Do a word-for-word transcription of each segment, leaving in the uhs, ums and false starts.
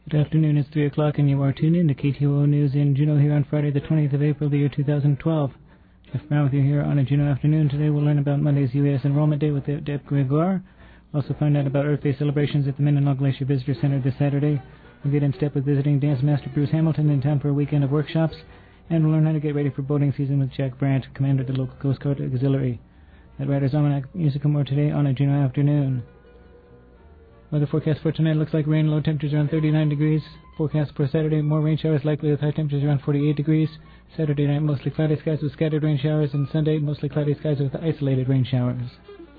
Good afternoon, it's three o'clock and you are tuned in to K T O O News in Juneau here on Friday the twentieth of April, the year two thousand twelve. Jeff Brown with you here on a Juneau afternoon. Today we'll learn about Monday's U S Enrollment Day with Deb Gregoire. We'll also find out about Earth Day celebrations at the Mendenhall Glacier Visitor Center this Saturday. We'll get in step with visiting dance master Bruce Hamilton in town for a weekend of workshops. And we'll learn how to get ready for boating season with Jack Brandt, commander of the local Coast Guard Auxiliary. At Writer's Almanac, music and more today on a Juneau afternoon. Weather forecast for tonight looks like rain, low temperatures around thirty-nine degrees. Forecast for Saturday, more rain showers likely with high temperatures around forty-eight degrees. Saturday night, mostly cloudy skies with scattered rain showers. And Sunday, mostly cloudy skies with isolated rain showers.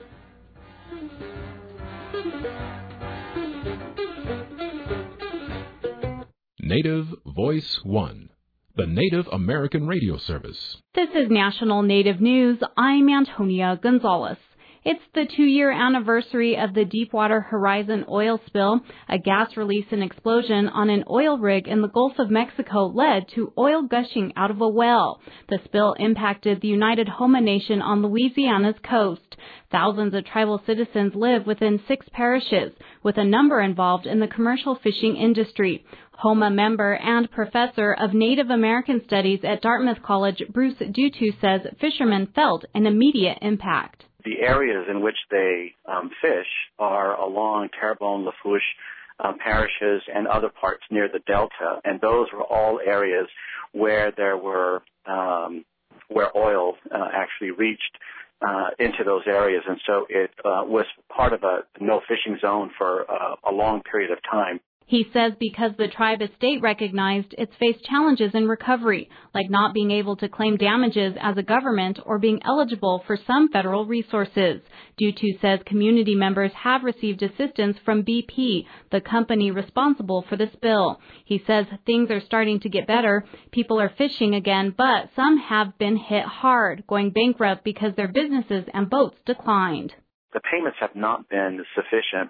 Native Voice One, the Native American radio service. This is National Native News. I'm Antonia Gonzalez. It's the two-year anniversary of the Deepwater Horizon oil spill. A gas release and explosion on an oil rig in the Gulf of Mexico led to oil gushing out of a well. The spill impacted the United Homa Nation on Louisiana's coast. Thousands of tribal citizens live within six parishes, with a number involved in the commercial fishing industry. Homa member and professor of Native American Studies at Dartmouth College, Bruce Dutu, says fishermen felt an immediate impact. The areas in which they um, fish are along Terrebonne, Lafourche um, parishes and other parts near the Delta, and those were all areas where there were um, where oil uh, actually reached uh, into those areas, and so it uh, was part of a no fishing zone for uh, a long period of time. He says because the tribe estate recognized it's faced challenges in recovery, like not being able to claim damages as a government or being eligible for some federal resources. Dutu says community members have received assistance from B P, the company responsible for the spill. He says things are starting to get better. People are fishing again, but some have been hit hard, going bankrupt because their businesses and boats declined. The payments have not been sufficient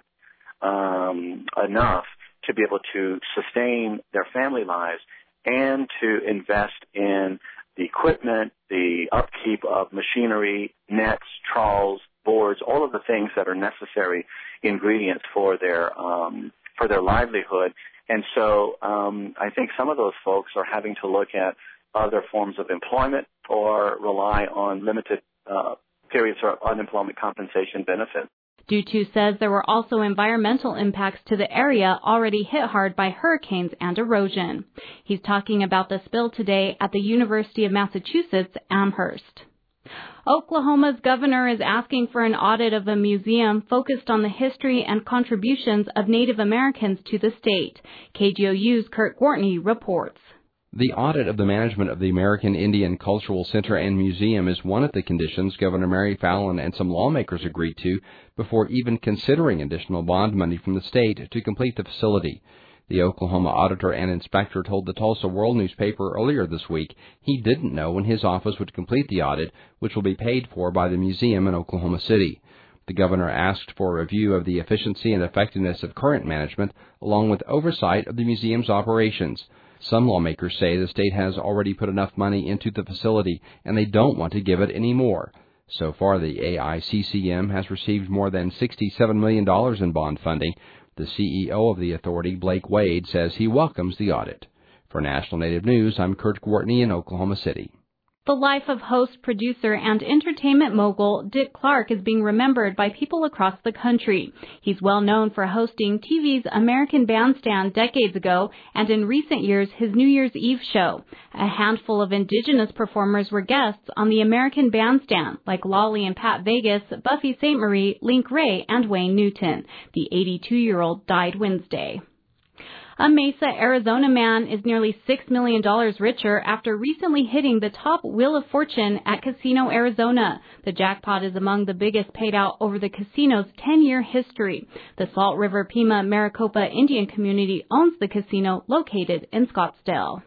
um, enough to be able to sustain their family lives and to invest in the equipment, the upkeep of machinery, nets, trawls, boards, all of the things that are necessary ingredients for their um, for their livelihood. And so um, I think some of those folks are having to look at other forms of employment or rely on limited uh, periods of unemployment compensation benefits. Dutu says there were also environmental impacts to the area already hit hard by hurricanes and erosion. He's talking about the spill today at the University of Massachusetts Amherst. Oklahoma's governor is asking for an audit of a museum focused on the history and contributions of Native Americans to the state. K G O U's Kurt Gortney reports. The audit of the management of the American Indian Cultural Center and Museum is one of the conditions Governor Mary Fallin and some lawmakers agreed to before even considering additional bond money from the state to complete the facility. The Oklahoma auditor and inspector told the Tulsa World newspaper earlier this week he didn't know when his office would complete the audit, which will be paid for by the museum in Oklahoma City. The governor asked for a review of the efficiency and effectiveness of current management, along with oversight of the museum's operations. Some lawmakers say the state has already put enough money into the facility and they don't want to give it any more. So far, the A I C C M has received more than sixty-seven million dollars in bond funding. The C E O of the authority, Blake Wade, says he welcomes the audit. For National Native News, I'm Kurt Gortney in Oklahoma City. The life of host, producer, and entertainment mogul Dick Clark is being remembered by people across the country. He's well known for hosting T V's American Bandstand decades ago and in recent years his New Year's Eve show. A handful of indigenous performers were guests on the American Bandstand, like Lolly and Pat Vegas, Buffy Sainte Marie, Link Ray, and Wayne Newton. The eighty-two-year-old died Wednesday. A Mesa, Arizona man is nearly six million dollars richer after recently hitting the top Wheel of Fortune at Casino Arizona. The jackpot is among the biggest paid out over the casino's ten-year history. The Salt River Pima Maricopa Indian community owns the casino located in Scottsdale.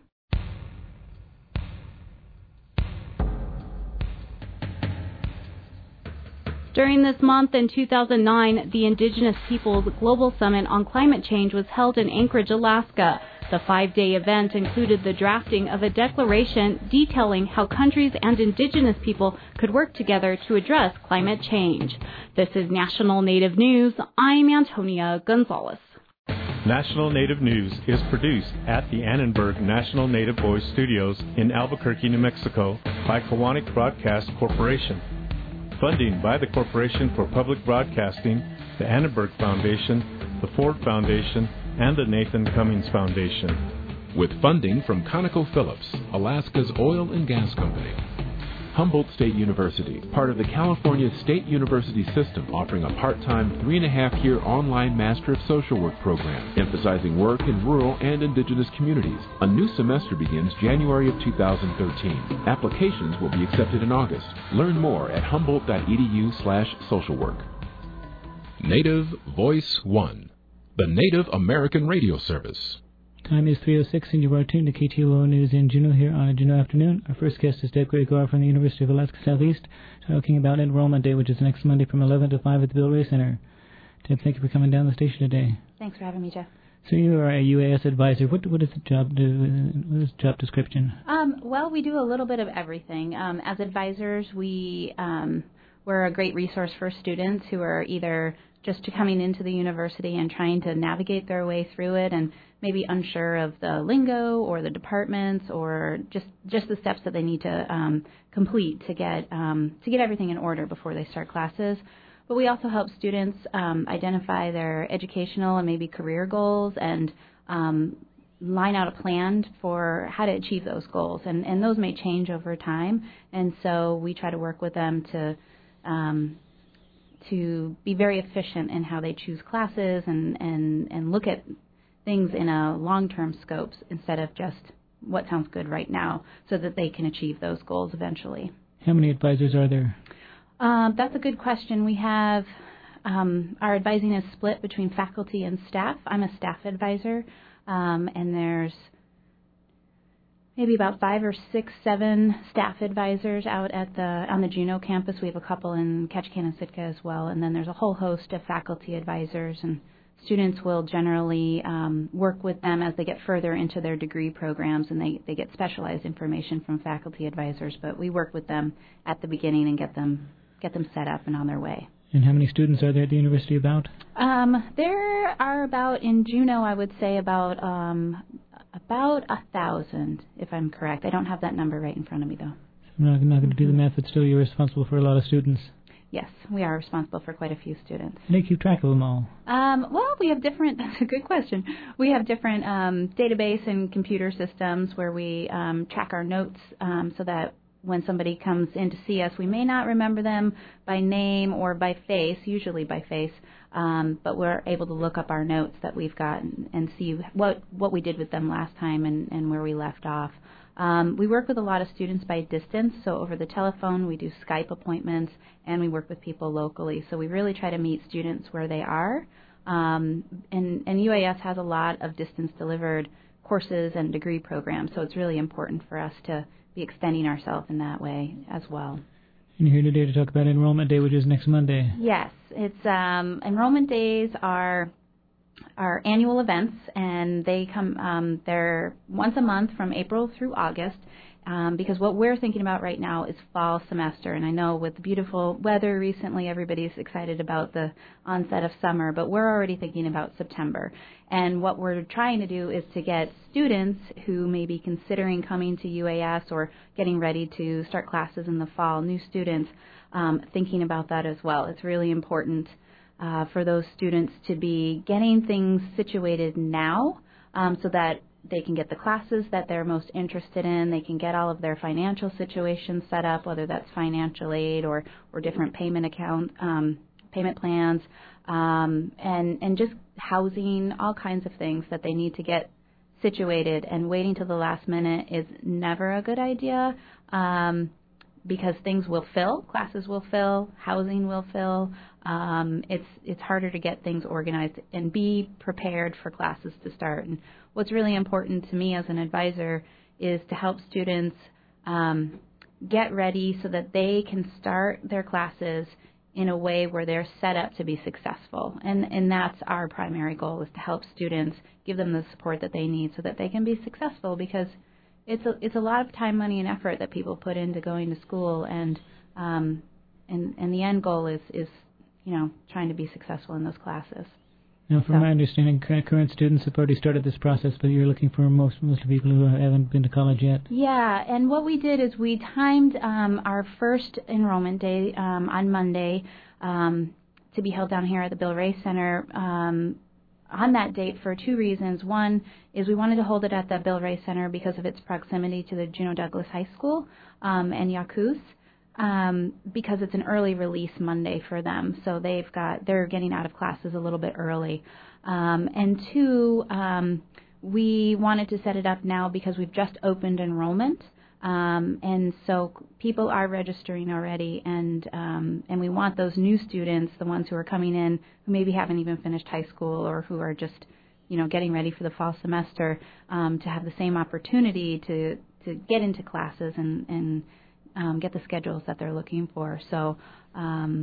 During this month in two thousand nine, the Indigenous Peoples Global Summit on Climate Change was held in Anchorage, Alaska. The five-day event included the drafting of a declaration detailing how countries and Indigenous people could work together to address climate change. This is National Native News. I'm Antonia Gonzalez. National Native News is produced at the Annenberg National Native Voice Studios in Albuquerque, New Mexico by Kiwanis Broadcast Corporation. Funding by the Corporation for Public Broadcasting, the Annenberg Foundation, the Ford Foundation, and the Nathan Cummings Foundation. With funding from ConocoPhillips, Alaska's oil and gas company. Humboldt State University, part of the California State University system, offering a part-time three-and-a-half-year online Master of Social Work program, emphasizing work in rural and indigenous communities. A new semester begins January of two thousand thirteen. Applications will be accepted in August. Learn more at humboldt.edu slash social work. Native Voice One, the Native American radio service. Time is three oh six, and you are tuned to K T O O News in Juneau here on a Juneau afternoon. Our first guest is Deb Gregoire from the University of Alaska Southeast, talking about Enrollment Day, which is next Monday from eleven to five at the Bill Ray Center. Deb, thank you for coming down the station today. Thanks for having me, Jeff. So you are a U A S advisor. What what does the job do? What is the job description? Um, well, we do a little bit of everything. Um, as advisors, we um, we're a great resource for students who are either just coming into the university and trying to navigate their way through it and maybe unsure of the lingo or the departments or just, just the steps that they need to um, complete to get um, to get everything in order before they start classes. But we also help students um, identify their educational and maybe career goals and um, line out a plan for how to achieve those goals. And, and those may change over time. And so we try to work with them to um, to be very efficient in how they choose classes and, and, and look at things in a long-term scope instead of just what sounds good right now so that they can achieve those goals eventually. How many advisors are there? Um, that's a good question. We have, um, our advising is split between faculty and staff. I'm a staff advisor, um, and there's maybe about five or six, seven staff advisors out at the on the Juneau campus. We have a couple in Ketchikan and Sitka as well, and then there's a whole host of faculty advisors, and students will generally um, work with them as they get further into their degree programs, and they, they get specialized information from faculty advisors, but we work with them at the beginning and get them get them set up and on their way. And how many students are there at the university about? Um, there are about, in Juneau, I would say about um, about a thousand, if I'm correct. I don't have that number right in front of me, though. I'm not, not going to do the math, but still you're responsible for a lot of students. Yes, we are responsible for quite a few students. How do you keep track of them all? Um, well, we have different, that's a good question. We have different um, database and computer systems where we um, track our notes um, so that when somebody comes in to see us, we may not remember them by name or by face, usually by face, um, but we're able to look up our notes that we've got and, and see what, what we did with them last time and, and where we left off. Um, we work with a lot of students by distance, so over the telephone we do Skype appointments, and we work with people locally. So we really try to meet students where they are. Um, and, and U A S has a lot of distance-delivered courses and degree programs, so it's really important for us to be extending ourselves in that way as well. And you're here today to talk about Enrollment Day, which is next Monday. Yes, it's um, Enrollment Days are our annual events, and they come. Um, they're once a month from April through August, um, because what we're thinking about right now is fall semester. And I know with the beautiful weather recently, everybody's excited about the onset of summer, but we're already thinking about September. And what we're trying to do is to get students who may be considering coming to U A S or getting ready to start classes in the fall, new students, um, thinking about that as well. It's really important uh, for those students to be getting things situated now um, so that they can get the classes that they're most interested in. They can get all of their financial situations set up, whether that's financial aid or, or different payment account um, payment plans, um, and and just housing, all kinds of things that they need to get situated. And waiting till the last minute is never a good idea um, because things will fill, classes will fill, housing will fill. Um, it's it's harder to get things organized and be prepared for classes to start. And what's really important to me as an advisor is to help students um, get ready so that they can start their classes in a way where they're set up to be successful. And and that's our primary goal, is to help students, give them the support that they need so that they can be successful, because it's a, it's a lot of time, money, and effort that people put into going to school, and um, and, and the end goal is, is, you know, trying to be successful in those classes. Now, from so. my understanding, current students have already started this process, but you're looking for most most people who haven't been to college yet. Yeah, and what we did is we timed um, our first enrollment day um, on Monday um, to be held down here at the Bill Ray Center um, on that date for two reasons. One is we wanted to hold it at the Bill Ray Center because of its proximity to the Juneau Douglas High School um, and Yakuth. Um, because it's an early release Monday for them, so they've got they're getting out of classes a little bit early. Um, and two, um, we wanted to set it up now because we've just opened enrollment, um, and so people are registering already, and um, and we want those new students, the ones who are coming in who maybe haven't even finished high school or who are just, you know, getting ready for the fall semester, um, to have the same opportunity to to get into classes and and Um, get the schedules that they're looking for. So um,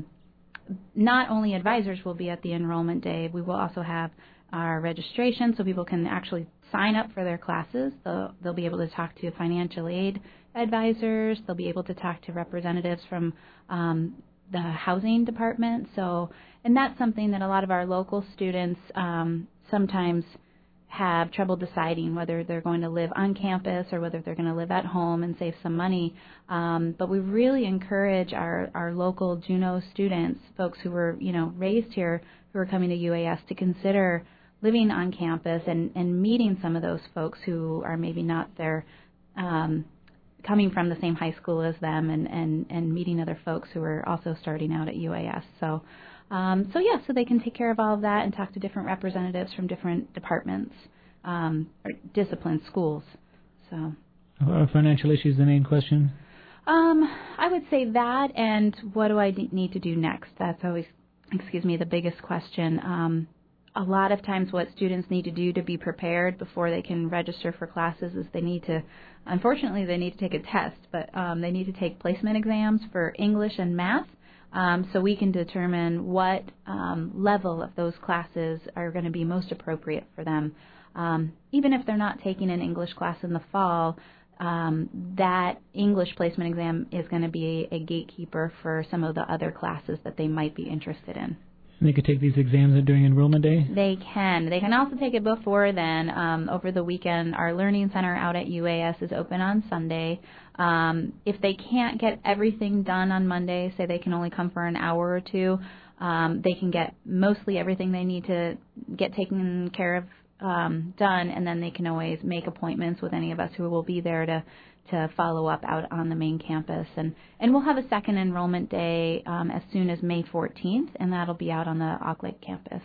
not only advisors will be at the enrollment day, we will also have our registration so people can actually sign up for their classes. They'll, they'll be able to talk to financial aid advisors. They'll be able to talk to representatives from um, the housing department. So, and that's something that a lot of our local students um, sometimes have trouble deciding whether they're going to live on campus or whether they're going to live at home and save some money. Um, but we really encourage our, our local Juneau students, folks who were, you know, raised here, who are coming to U A S, to consider living on campus and, and meeting some of those folks who are maybe not there, um, coming from the same high school as them, and, and, and meeting other folks who are also starting out at U A S. So Um, so, yeah, so they can take care of all of that and talk to different representatives from different departments, um, or discipline schools. So, Are financial issues the main question? Um, I would say that, and what do I d- need to do next? That's always, excuse me, the biggest question. Um, a lot of times what students need to do to be prepared before they can register for classes is they need to, unfortunately, they need to take a test, but um, they need to take placement exams for English and math. Um, so we can determine what um, level of those classes are going to be most appropriate for them. Um, even if they're not taking an English class in the fall, um, that English placement exam is going to be a gatekeeper for some of the other classes that they might be interested in. They could take these exams during enrollment day? They can. They can also take it before then. Um, over the weekend, our Learning Center out at U A S is open on Sunday. Um, if they can't get everything done on Monday, say they can only come for an hour or two, um, they can get mostly everything they need to get taken care of um, done, and then they can always make appointments with any of us who will be there to to follow up out on the main campus. And, and we'll have a second enrollment day um, as soon as May fourteenth, and that'll be out on the Auk Lake campus.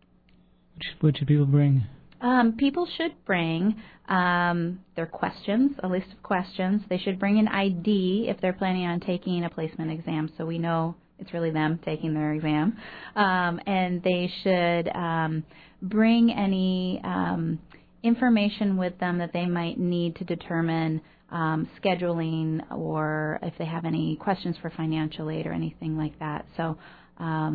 What should people bring? Um, people should bring um, their questions, a list of questions. They should bring an I D if they're planning on taking a placement exam, so we know it's really them taking their exam. Um, and they should um, bring any um, information with them that they might need to determine Um, scheduling, or if they have any questions for financial aid or anything like that. So um,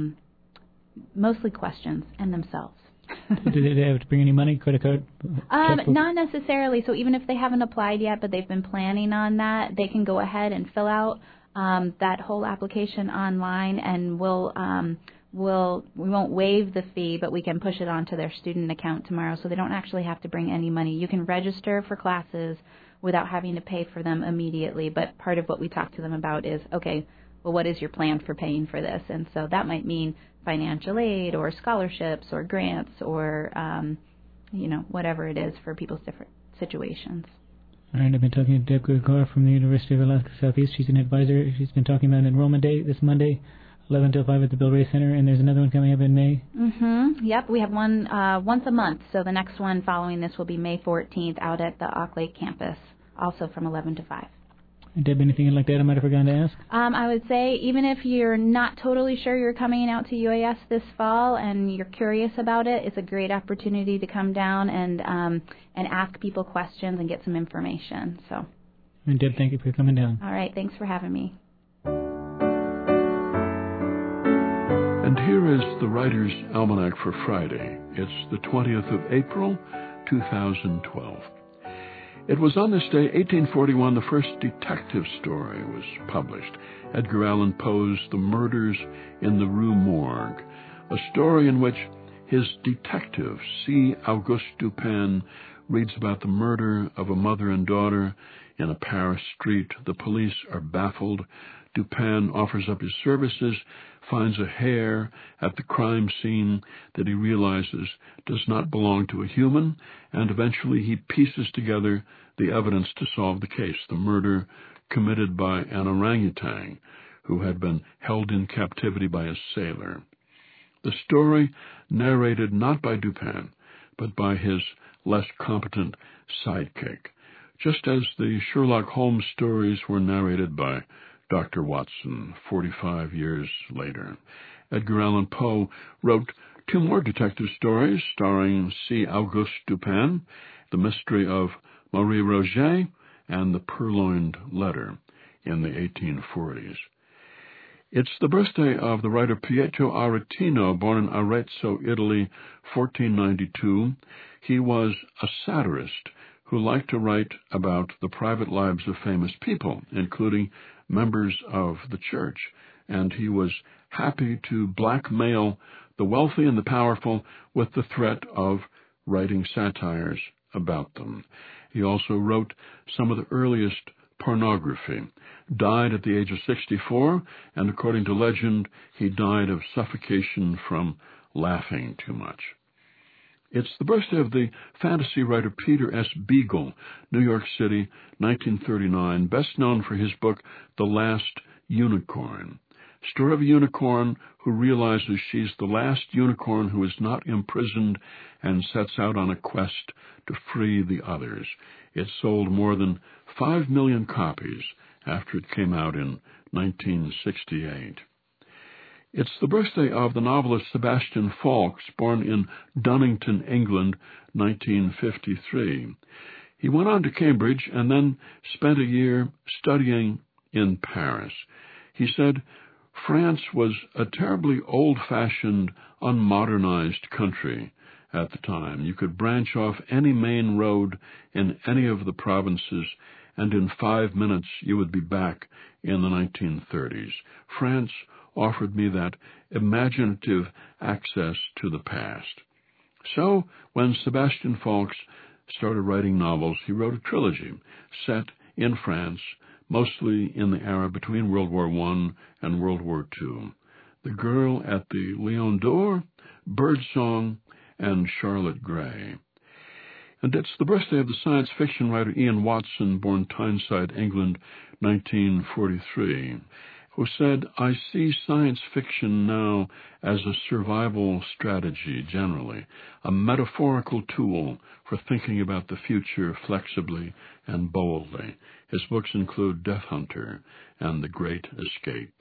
mostly questions and themselves. Do they have to bring any money, credit card? Um, not necessarily. So even if they haven't applied yet, but they've been planning on that, they can go ahead and fill out um, that whole application online, and we'll um, we'll we won't waive the fee, but we can push it onto their student account tomorrow, so they don't actually have to bring any money. You can register for classes without having to pay for them immediately. But part of what we talk to them about is, okay, well, what is your plan for paying for this? And so that might mean financial aid or scholarships or grants or, um, you know, whatever it is for people's different situations. All right, I've been talking to Deb Gregoire from the University of Alaska Southeast. She's an advisor. She's been talking about enrollment day this Monday, eleven till five at the Bill Ray Center, and there's another one coming up in May. Mm-hmm. Yep, we have one uh, once a month, so the next one following this will be May fourteenth out at the Auk Lake campus, also from eleven to five. Deb, anything like that I might have forgotten to ask? Um, I would say even if you're not totally sure you're coming out to U A S this fall and you're curious about it, it's a great opportunity to come down and um, and ask people questions and get some information. So. And Deb, thank you for coming down. All right, thanks for having me. And here is the Writer's Almanac for Friday. It's the twentieth of April, two thousand twelve. It was on this day, eighteen forty-one, the first detective story was published. Edgar Allan Poe's The Murders in the Rue Morgue, a story in which His detective, C. Auguste Dupin, reads about the murder of a mother and daughter in a Paris street. The police are baffled. Dupin offers up his services, finds a hair at the crime scene that he realizes does not belong to a human, and eventually he pieces together the evidence to solve the case, the murder committed by an orangutan who had been held in captivity by a sailor. The story narrated not by Dupin, but by his less competent sidekick, just as the Sherlock Holmes stories were narrated by Doctor Watson forty-five years later. Edgar Allan Poe wrote two more detective stories starring C. Auguste Dupin, The Mystery of Marie Roget and The Purloined Letter in the eighteen forties. It's the birthday of the writer Pietro Aretino, born in Arezzo, Italy, fourteen ninety-two. He was a satirist who liked to write about the private lives of famous people, including members of the church, and he was happy to blackmail the wealthy and the powerful with the threat of writing satires about them. He also wrote some of the earliest pornography, died at the age of sixty-four, and according to legend, he died of suffocation from laughing too much. It's the birthday of the fantasy writer Peter S. Beagle, New York City, nineteen thirty-nine, best known for his book The Last Unicorn. Story of a unicorn who realizes she's the last unicorn who is not imprisoned and sets out on a quest to free the others. It sold more than five million copies after it came out in nineteen sixty-eight. It's the birthday of the novelist Sebastian Faulks, born in Dunnington, England, nineteen fifty-three. He went on to Cambridge and then spent a year studying in Paris. He said, France was a terribly old-fashioned, unmodernized country at the time. You could branch off any main road in any of the provinces, and in five minutes you would be back in the nineteen thirties. France offered me that imaginative access to the past. So, when Sebastian Faulks started writing novels, he wrote a trilogy set in France, mostly in the era between World War One and World War Two. The Girl at the Lion d'Or, Birdsong, and Charlotte Gray. And it's the birthday of the science fiction writer Ian Watson, born Tyneside, England, nineteen forty-three, who said, "I see science fiction now as a survival strategy generally, a metaphorical tool for thinking about the future flexibly and boldly." His books include Death Hunter and The Great Escape.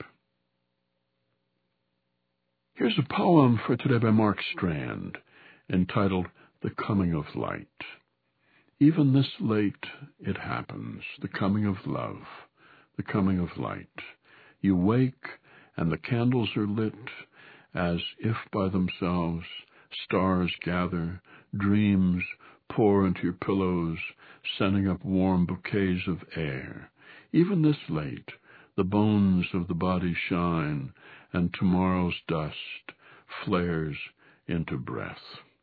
Here's a poem for today by Mark Strand, entitled The Coming of Light. Even this late it happens, the coming of love, the coming of light. You wake, and the candles are lit, as if by themselves. Stars gather, dreams pour into your pillows, sending up warm bouquets of air. Even this late, the bones of the body shine, and tomorrow's dust flares into breath.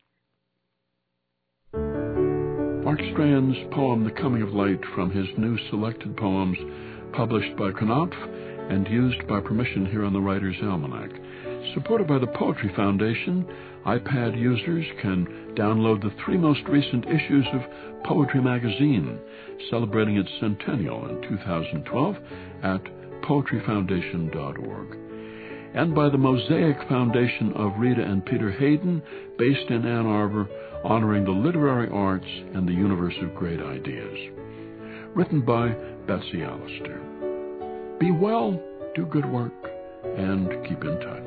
Mark Strand's poem, The Coming of Light, from his new selected poems, published by Knopf and used by permission here on the Writer's Almanac. Supported by the Poetry Foundation, iPad users can download the three most recent issues of Poetry Magazine, celebrating its centennial in two thousand twelve at poetry foundation dot org. And by the Mosaic Foundation of Rita and Peter Hayden, based in Ann Arbor, honoring the literary arts and the universe of great ideas. Written by Betsy Allister. Be well, do good work, and keep in touch.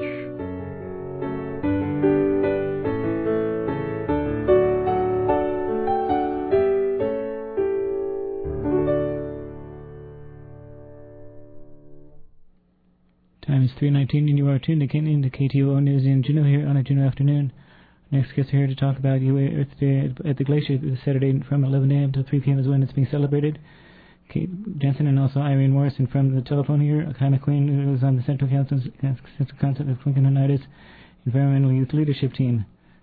Time is three nineteen, and you are tuned in to K T O O News in Juneau here on a Juneau afternoon. Next guests are here to talk about Earth Day at the Glacier this Saturday from eleven a.m. to three p.m. is when it's being celebrated. Kate Jensen and also Irene Morrison from the telephone here, Akana Queen, who is on the Central Council, Central Council of Lincoln United Environmental Youth Leadership Team.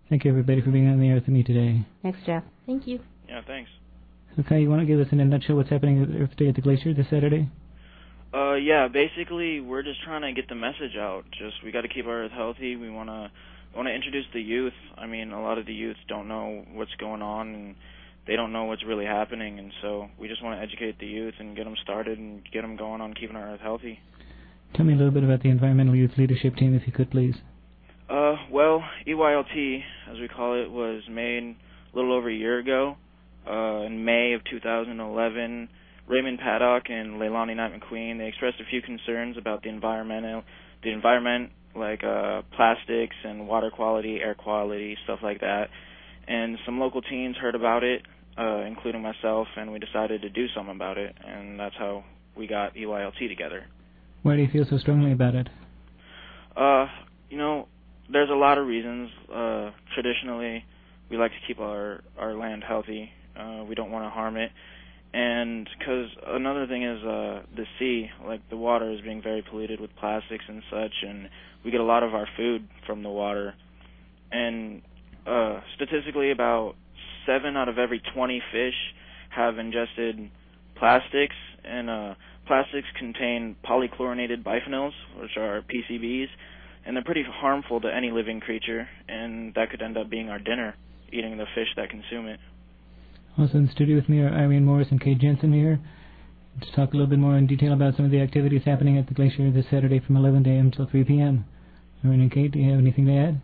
Thank you, everybody, for being on the air with me today. Thanks, Jeff. Thank you. Yeah, thanks. Okay, you want to give us in a nutshell what's happening at Earth Day at the Glacier this Saturday? Uh, yeah, basically, we're just trying to get the message out. Just, we got to keep our Earth healthy. We want to want to introduce the youth. I mean, a lot of the youth don't know what's going on, and they don't know what's really happening, and so we just want to educate the youth and get them started and get them going on keeping our Earth healthy. Tell me a little bit about the Environmental Youth Leadership Team, if you could, please. Uh, well, E Y L T, as we call it, was made a little over a year ago, uh, in May of two thousand eleven. Raymond Paddock and Leilani Knight McQueen, they expressed a few concerns about the environmental, the environment, like uh, plastics and water quality, air quality, stuff like that. And some local teens heard about it, uh, including myself, and we decided to do something about it, and that's how we got E Y L T together. Why do you feel so strongly about it? Uh, you know, there's a lot of reasons. Uh, traditionally, we like to keep our, our land healthy. Uh, we don't want to harm it. And because another thing is uh, the sea, like the water is being very polluted with plastics and such, and we get a lot of our food from the water. And uh, statistically, about seven out of every twenty fish have ingested plastics, and uh, plastics contain polychlorinated biphenyls, which are P C Bs, and they're pretty harmful to any living creature, and that could end up being our dinner, eating the fish that consume it. Also in the studio with me are Irene Morris and Kate Jensen here to talk a little bit more in detail about some of the activities happening at the Glacier this Saturday from eleven a.m. until three p.m. Irene and Kate, do you have anything to add?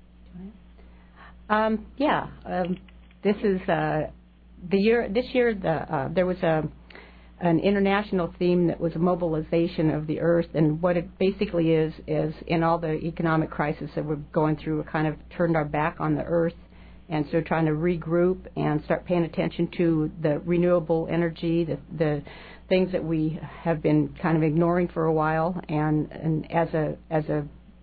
Um, yeah, um, this is uh, the year. This year, the uh, there was a an international theme that was a mobilization of the Earth, and what it basically is is in all the economic crisis that we're going through, we kind of turned our back on the Earth. And so trying to regroup and start paying attention to the renewable energy, the, the things that we have been kind of ignoring for a while, and, and as a as a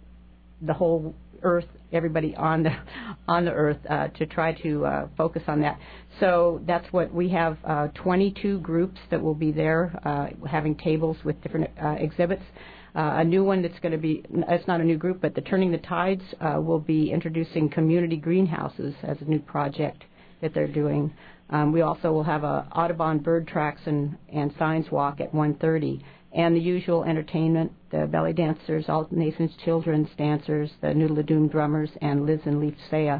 the whole Earth, everybody on the on the Earth, uh, to try to uh, focus on that. So that's what we have. Uh, twenty-two groups that will be there, uh, having tables with different uh, exhibits. Uh, a new one that's going to be, it's not a new group, but the Turning the Tides uh, will be introducing community greenhouses as a new project that they're doing. Um, we also will have a Audubon bird tracks and, and signs walk at one thirty, and the usual entertainment, the belly dancers, All Nations Children's dancers, the Noodle Doom drummers, and Liz and Leaf Saya.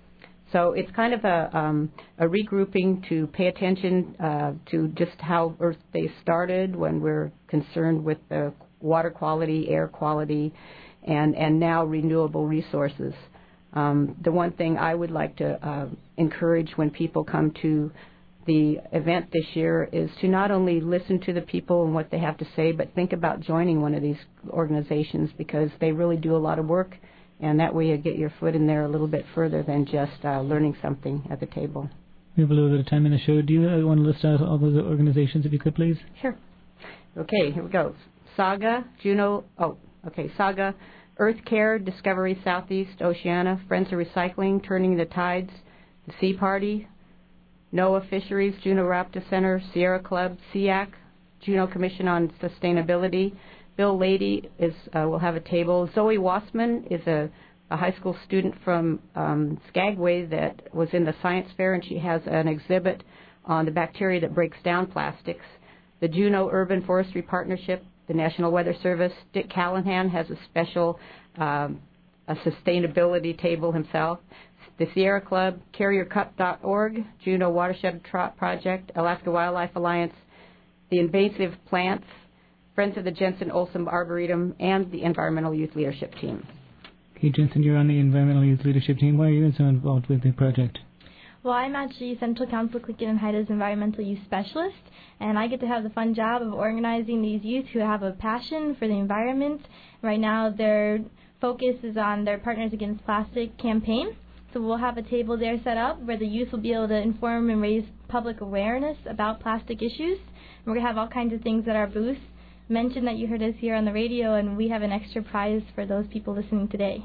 So it's kind of a, um, a regrouping to pay attention uh, to just how Earth Day started, when we're concerned with the water quality, air quality, and, and now renewable resources. Um, the one thing I would like to uh, encourage when people come to the event this year is to not only listen to the people and what they have to say, but think about joining one of these organizations, because they really do a lot of work, and that way you get your foot in there a little bit further than just uh, learning something at the table. We have a little bit of time in the show. Do you uh, want to list out all those organizations, if you could, please? Sure. Okay, here we go. Saga, Juno, oh, okay, Saga, Earth Care, Discovery Southeast, Oceana, Friends of Recycling, Turning the Tides, the Sea Party, NOAA Fisheries, Juneau Raptor Center, Sierra Club, S E A C, Juneau Commission on Sustainability. Bill Lady is uh, will have a table. Zoe Wassman is a, a high school student from um, Skagway that was in the science fair, and she has an exhibit on the bacteria that breaks down plastics. The Juneau Urban Forestry Partnership, the National Weather Service. Dick Callahan has a special um, a sustainability table himself. The Sierra Club, carrier cup dot org, Juneau Watershed Trot Project, Alaska Wildlife Alliance, the Invasive Plants, Friends of the Jensen Olson Arboretum, and the Environmental Youth Leadership Team. Okay, Jensen, you're on the Environmental Youth Leadership Team. Why are you so involved with the project? Well, I'm actually Central Council Clickin and Haida's Environmental Youth Specialist, and I get to have the fun job of organizing these youth who have a passion for the environment. Right now, their focus is on their Partners Against Plastic campaign. So we'll have a table there set up where the youth will be able to inform and raise public awareness about plastic issues. And we're going to have all kinds of things at our booth. Mention that you heard us here on the radio, and we have an extra prize for those people listening today.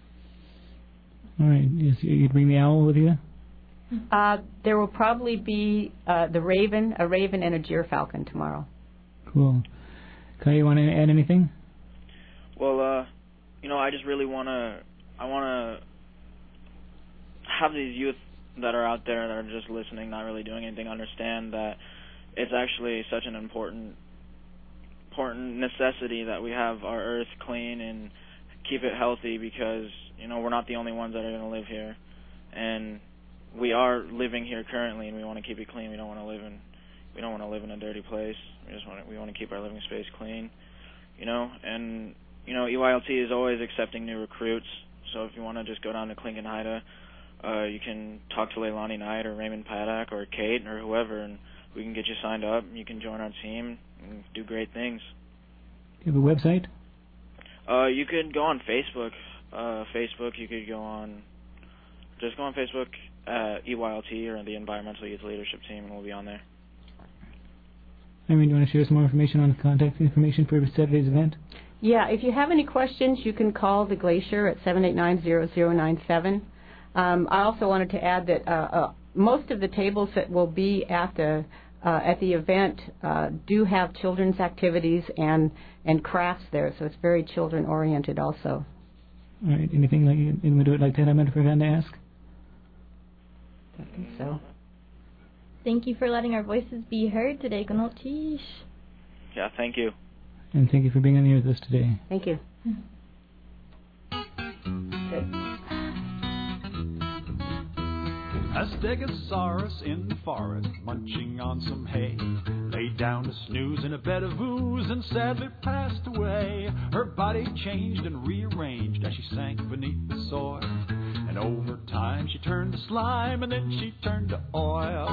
All right. Yes, you'd bring the owl with you? Uh, there will probably be uh, the raven, a raven, and a gyrfalcon tomorrow. Cool. Kai, you want to add anything? Well, uh, you know, I just really want to, I want to have these youth that are out there that are just listening, not really doing anything, understand that it's actually such an important important necessity that we have our earth clean and keep it healthy, because, you know, we're not the only ones that are going to live here. And we are living here currently, and we want to keep it clean. We don't want to live in we don't want to live in a dirty place. We just want to, we want to keep our living space clean, you know. And, you know, E Y L T is always accepting new recruits. So if you want to just go down to Clinton Haida, uh, you can talk to Leilani Knight or Raymond Paddock or Kate or whoever, and we can get you signed up. You can join our team and do great things. Do you have a website? Uh, you could go on Facebook. Uh, Facebook, you could go on, just go on Facebook at E Y L T or the Environmental Youth Leadership Team, and we'll be on there. Irene, do you want to share some more information on contact information for Saturday's event? Yeah, if you have any questions, you can call the Glacier at seven eight nine, zero zero nine seven. Um, I also wanted to add that uh, uh, most of the tables that will be at the uh, at the event uh, do have children's activities and, and crafts there, so it's very children-oriented also. All right, anything like anyone do it like that I meant for Van to ask? I think so. Thank you for letting our voices be heard today, Gunot. Yeah, thank you. And thank you for being on the air with us today. Thank you. A stegosaurus in the forest, munching on some hay, laid down to snooze in a bed of ooze and sadly passed away. Her body changed and rearranged as she sank beneath the soil, and over time she turned to slime and then she turned to oil.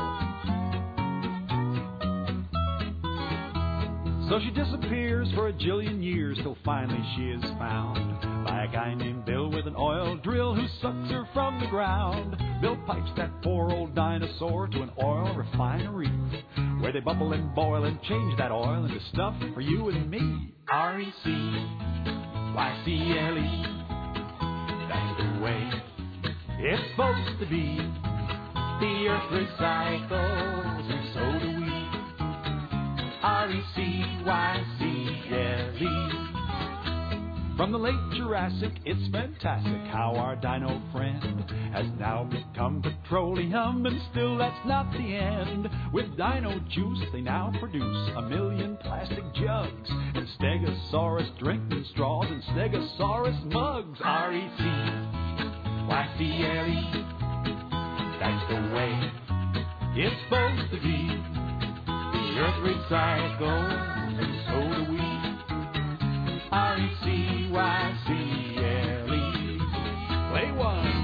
So she disappears for a jillion years till finally she is found by a guy named Bill with an oil drill who sucks her from the ground. Bill pipes that poor old dinosaur to an oil refinery, where they bubble and boil and change that oil into stuff for you and me. R E C Y C L E, that's the way it's supposed to be. The earth recycles and so do we. R E C Y C L E. From the late Jurassic, it's fantastic how our dino friend has now become petroleum, and still that's not the end. With dino juice, they now produce a million plastic jugs, and Stegosaurus drinking straws, and Stegosaurus mugs. R E C Y C L E, that's the way it's supposed to be. The earth recycles, and so do we. R E C Y C L E. Play one.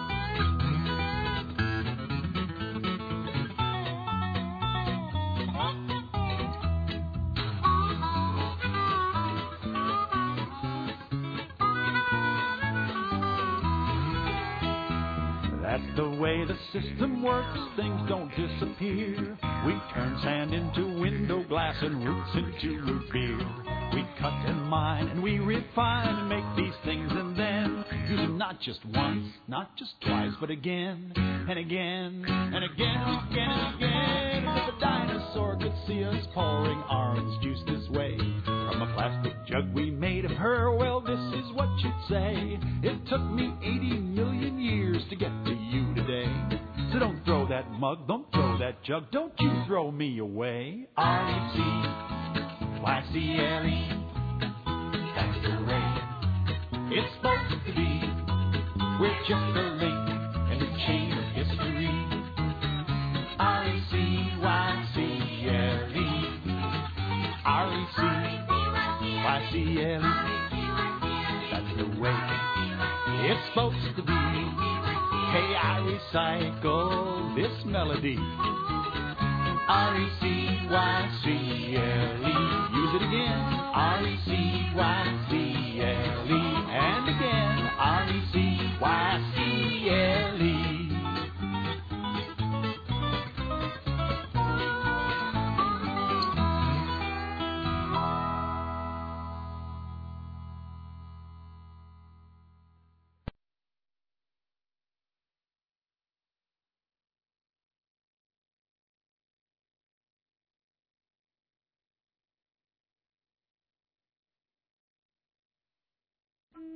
That's the way the system works, things don't disappear. We turn sand into window glass and roots into root beer. We cut and mine and we refine and make these things and then use them not just once, not just twice, but again and again and again and again and again. And if a dinosaur could see us pouring orange juice this way from a plastic jug we made of her, well, this is what you'd say. It took me eighty million years to get to you today. So don't throw that mug, don't throw that jug, don't you throw me away. R E C Y C L E, that's the way it's supposed to be. We're just a link in the chain of history. R E C Y C L E, R E C Y C L E, that's the way it's supposed to be. Hey, I recycle this melody. R E C Y C L E. Use it again. R E C Y C L E. And again. R E C Y C L E.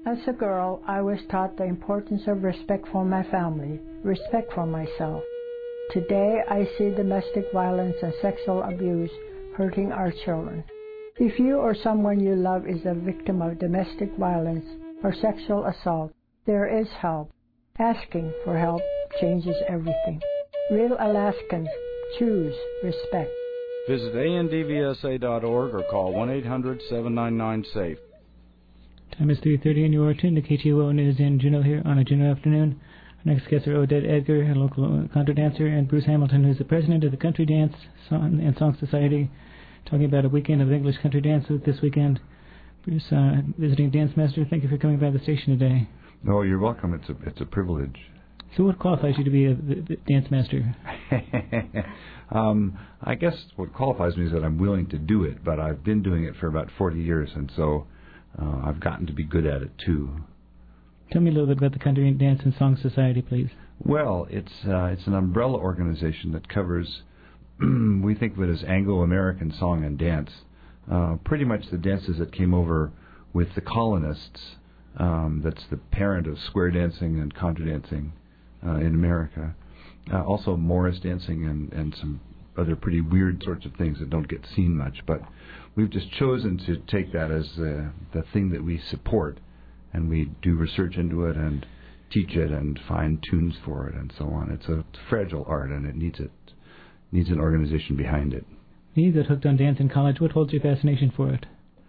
As a girl, I was taught the importance of respect for my family, respect for myself. Today, I see domestic violence and sexual abuse hurting our children. If you or someone you love is a victim of domestic violence or sexual assault, there is help. Asking for help changes everything. Real Alaskans choose respect. Visit A N D V S A dot org or call one eight hundred seven nine nine SAFE. Time is three thirty and you are tuned to K T O O News in Juneau here on a Juneau afternoon. Our next guests are Odette Edgar, a local contra dancer, and Bruce Hamilton, who's the president of the Country Dance Song and Song Society, talking about a weekend of English country dance this weekend. Bruce, uh, visiting dance master, thank you for coming by the station today. Oh, you're welcome. It's a it's a privilege. So what qualifies you to be a the dance master? um, I guess what qualifies me is that I'm willing to do it, but I've been doing it for about forty years, and so uh, I've gotten to be good at it, too. Tell me a little bit about the Country Dance and Song Society, please. Well, it's uh, it's an umbrella organization that covers, we think of it as Anglo-American song and dance, uh, pretty much the dances that came over with the colonists. Um, that's the parent of square dancing and contra dancing uh, in America. Uh, also Morris dancing and, and some other pretty weird sorts of things that don't get seen much. But we've just chosen to take that as uh, the thing that we support, and we do research into it and teach it and find tunes for it and so on. It's a fragile art, and it needs it needs an organization behind it. You got hooked on dance in college. What holds your fascination for it?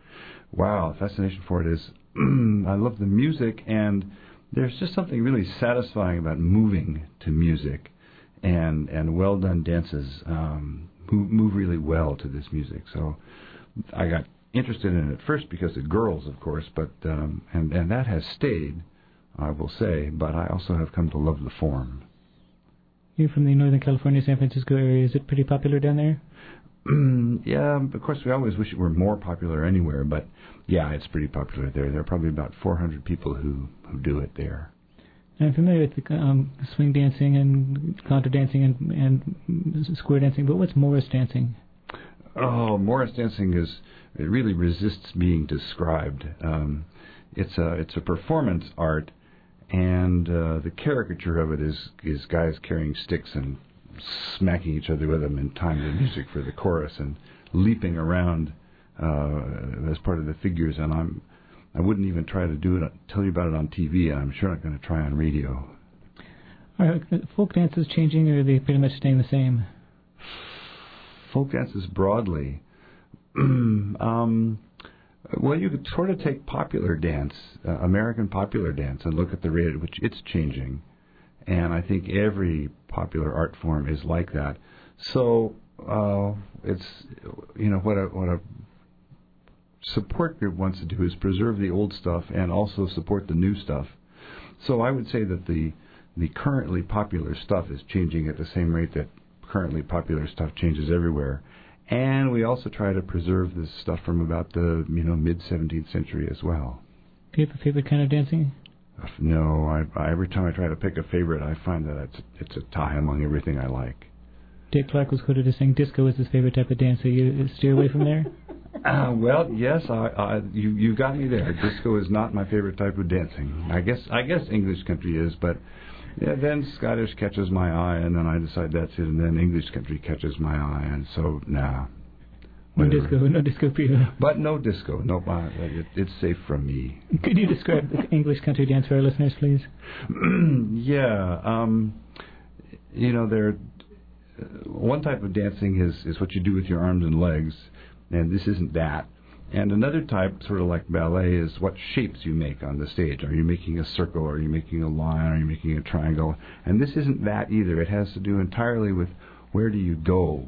Wow, fascination for it is I love the music, and there's just something really satisfying about moving to music, and and well done dances um, move, move really well to this music. So I got interested in it first because of girls, of course, but um, and and that has stayed, I will say. But I also have come to love the form. You're from the Northern California, San Francisco area. Is it pretty popular down there? Yeah, of course, we always wish it were more popular anywhere, but yeah, it's pretty popular there. There are probably about four hundred people who, who do it there. I'm familiar with the um, swing dancing and contra dancing and, and square dancing, but what's Morris dancing? Oh, Morris dancing is, it really resists being described. Um, it's a it's a performance art, and uh, the caricature of it is, is guys carrying sticks and smacking each other with them in time to music for the chorus and leaping around uh, as part of the figures. And I'm I wouldn't even try to do it, tell you about it on T V, and I'm sure not going to try on radio. Are folk dances changing, or are they pretty much staying the same? Folk dances broadly. um, well, you could sort of take popular dance, uh, American popular dance, and look at the rate at which it's changing. And I think every popular art form is like that. So uh, it's, you know, what a what a support group wants to do is preserve the old stuff and also support the new stuff. So I would say that the the currently popular stuff is changing at the same rate that currently popular stuff changes everywhere. And we also try to preserve this stuff from about the, you know, mid seventeenth century as well. Do you have a favorite kind of dancing? No, I, I, every time I try to pick a favorite, I find that it's it's a tie among everything I like. Dick Clark was quoted as saying disco is his favorite type of dance. So you steer away from there? Uh, well, yes, I, I, you you got me there. Disco is not my favorite type of dancing. I guess I guess English country is, but yeah, then Scottish catches my eye, and then I decide that's it, and then English country catches my eye, and so nah. No disco, no disco for you. But no disco, no, uh, it, it's safe from me. Could you describe the English country dance for our listeners, please? yeah, um, you know, there. Uh, one type of dancing is is what you do with your arms and legs, and this isn't that. And another type, sort of like ballet, is what shapes you make on the stage. Are you making a circle? Are you making a line? Are you making a triangle? And this isn't that either. It has to do entirely with where do you go.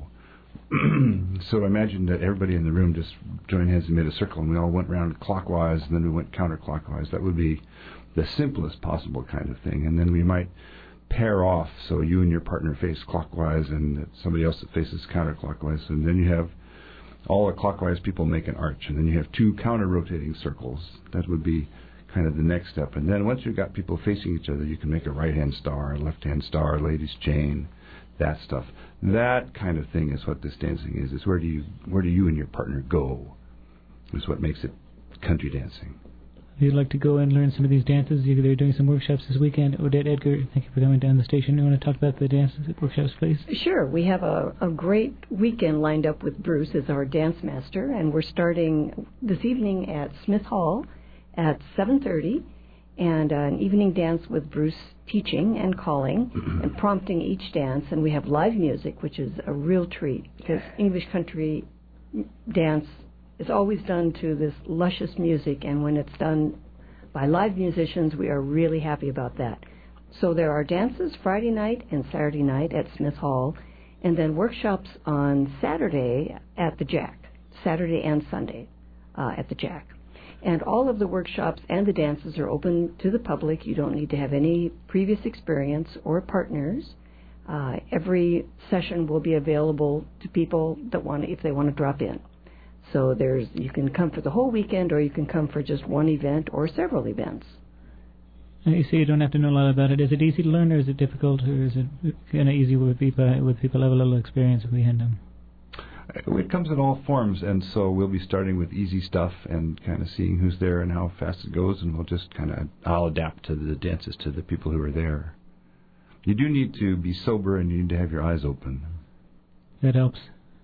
So imagine that everybody in the room just joined hands and made a circle, and we all went round clockwise, and then we went counterclockwise. That would be the simplest possible kind of thing. And then we might pair off, so you and your partner face clockwise, and somebody else that faces counterclockwise. And then you have all the clockwise people make an arch, and then you have two counter-rotating circles. That would be kind of the next step. And then once you've got people facing each other, you can make a right-hand star, a left-hand star, ladies' chain, that stuff. That kind of thing is what this dancing is. Is where do you where do you and your partner go? Is what makes it country dancing. If you'd like to go and learn some of these dances, they're doing some workshops this weekend. Odette Edgar, thank you for coming down the station. You want to talk about the dances at workshops, please? Sure. We have a, a great weekend lined up with Bruce as our dance master, and we're starting this evening at Smith Hall at seven thirty, and uh, an evening dance with Bruce teaching and calling and prompting each dance, and we have live music, which is a real treat, because English country dance is always done to this luscious music, and when it's done by live musicians, we are really happy about that. So there are dances Friday night and Saturday night at Smith Hall, and then workshops on Saturday at the Jack, Saturday and Sunday uh, at the Jack. And all of the workshops and the dances are open to the public. You don't need to have any previous experience or partners. Uh, every session will be available to people that want to, if they want to drop in. So there's you can come for the whole weekend, or you can come for just one event or several events. You say you don't have to know a lot about it. Is it easy to learn, or is it difficult, or is it kind of easy with people with people who have a little experience if we hand them? It comes in all forms, and so we'll be starting with easy stuff and kind of seeing who's there and how fast it goes, and we'll just kind of I'll adapt to the dances to the people who are there. You do need to be sober, and you need to have your eyes open. That helps.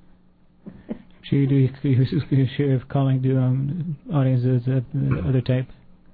Sure, you do your share of calling to um, audiences of the other type.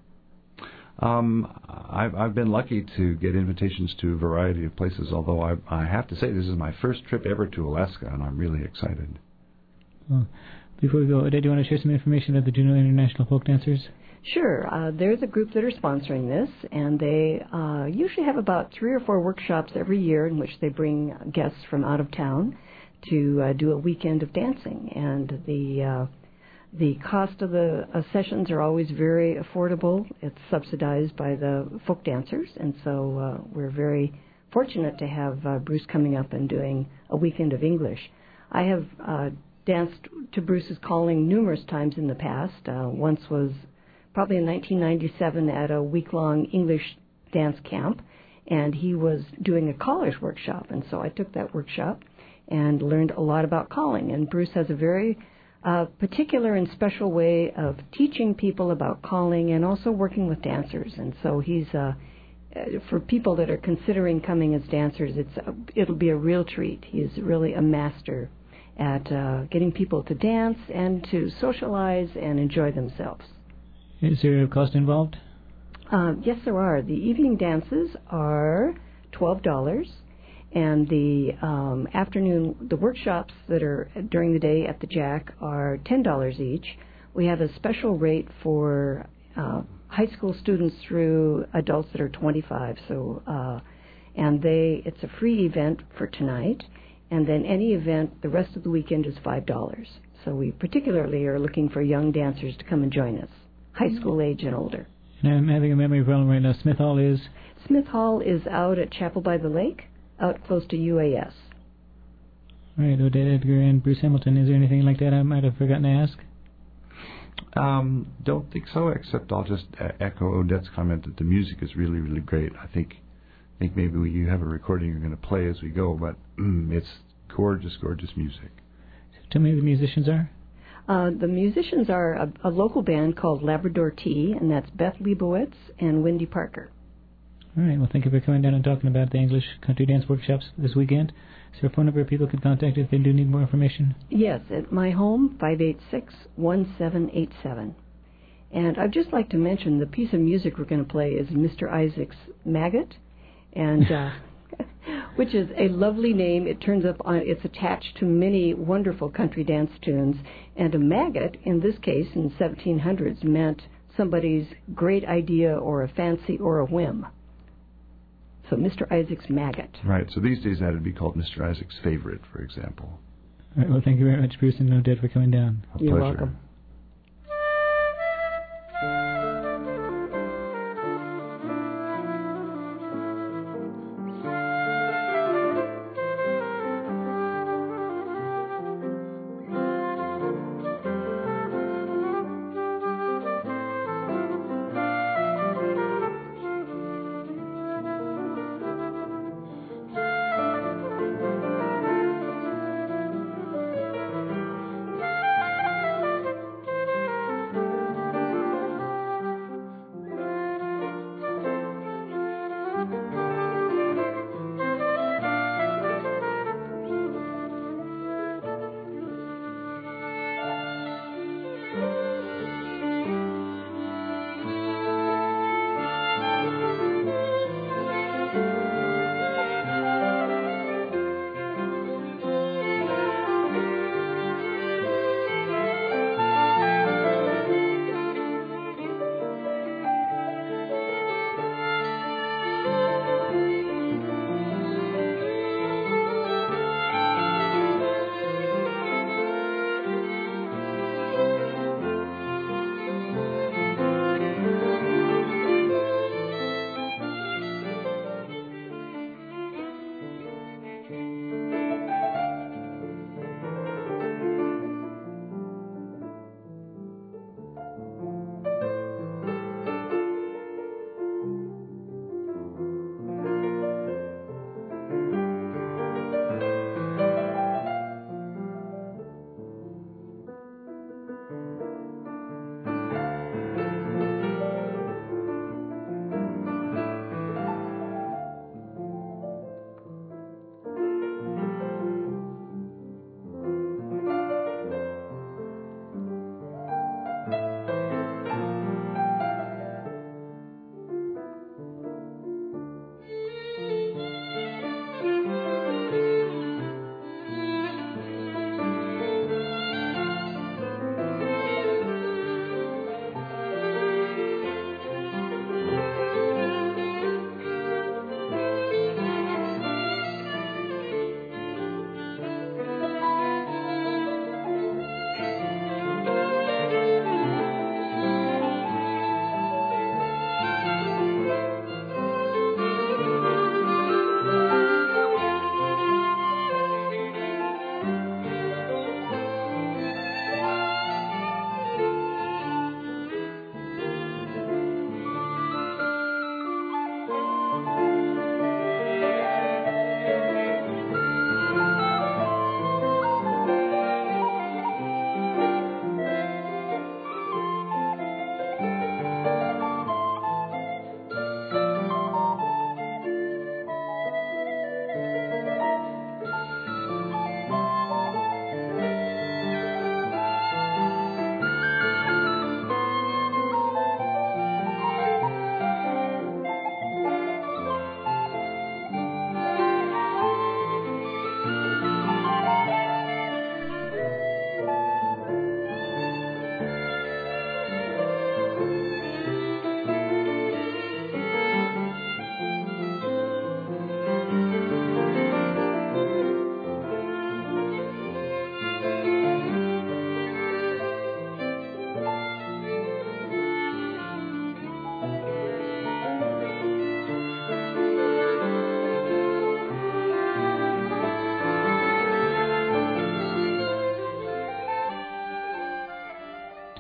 Um, I've I've been lucky to get invitations to a variety of places. Although I I have to say this is my first trip ever to Alaska, and I'm really excited. Well, before we go, Odette, do you want to share some information about the Juneau International Folk Dancers? Sure. Uh, there's a group that are sponsoring this, and they uh, usually have about three or four workshops every year in which they bring guests from out of town to uh, do a weekend of dancing. And the uh, the cost of the uh, sessions are always very affordable. It's subsidized by the folk dancers, and so uh, we're very fortunate to have uh, Bruce coming up and doing a weekend of English. I have uh, danced to Bruce's calling numerous times in the past. Uh, once was probably in nineteen ninety-seven at a week-long English dance camp, and he was doing a caller's workshop, and so I took that workshop and learned a lot about calling. And Bruce has a very uh, particular and special way of teaching people about calling and also working with dancers. And so he's, uh, for people that are considering coming as dancers, it's a, it'll be a real treat. He's really a master at uh, getting people to dance and to socialize and enjoy themselves. Is there a cost involved? Uh, yes, there are. The evening dances are twelve dollars. And the um, afternoon, the workshops that are during the day at the Jack are ten dollars each. We have a special rate for uh, high school students through adults that are twenty-five. So, uh, and they, it's a free event for tonight. And then any event the rest of the weekend is five dollars. So we particularly are looking for young dancers to come and join us, high school age and older. And I'm having a memory problem right now. Smith Hall is? Smith Hall is out at Chapel by the Lake, out close to U A S. All right, Odette Edgar and Bruce Hamilton. Is there anything like that I might have forgotten to ask? Um, don't think so, except I'll just echo Odette's comment that the music is really, really great. I think I think maybe we, you have a recording you're going to play as we go, but mm, it's gorgeous, gorgeous music. Tell me who the musicians are. Uh, the musicians are a, a local band called Labrador Tea, and that's Beth Leibowitz and Wendy Parker. All right, well, thank you for coming down and talking about the English country dance workshops this weekend. Is there a phone number people could contact if they do need more information? Yes, at my home, five eight six, one seven eight seven. And I'd just like to mention the piece of music we're going to play is Mister Isaac's Maggot, and uh, which is a lovely name. It turns up on, it's attached to many wonderful country dance tunes, and a maggot, in this case, in the seventeen hundreds, meant somebody's great idea or a fancy or a whim. So Mister Isaac's Maggot. Right, so these days that would be called Mister Isaac's Favorite, for example. All right, well, thank you very much, Bruce and Odette, for coming down. A You're pleasure. welcome.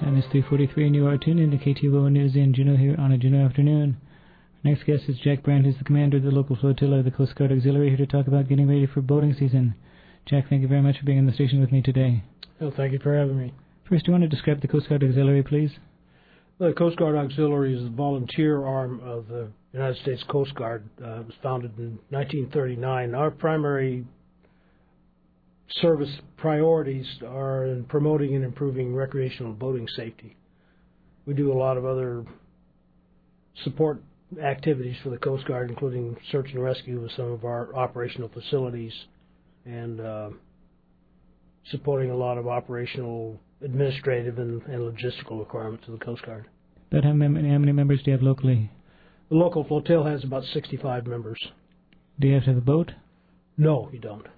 Time is three forty-three and you are tuned in to K T O O News in Juneau here on a Juneau afternoon. Our next guest is Jack Brandt, who's the commander of the local flotilla of the Coast Guard Auxiliary, here to talk about getting ready for boating season. Jack, thank you very much for being on the station with me today. Well, thank you for having me. First, do you want to describe the Coast Guard Auxiliary, please? The Coast Guard Auxiliary is the volunteer arm of the United States Coast Guard. Uh, it was founded in nineteen thirty-nine. Our primary service priorities are in promoting and improving recreational boating safety. We do a lot of other support activities for the Coast Guard, including search and rescue with some of our operational facilities and uh, supporting a lot of operational, administrative, and, and logistical requirements of the Coast Guard. But how many, how many members do you have locally? The local flotilla has about sixty-five members. Do you have to have a boat? No, you don't.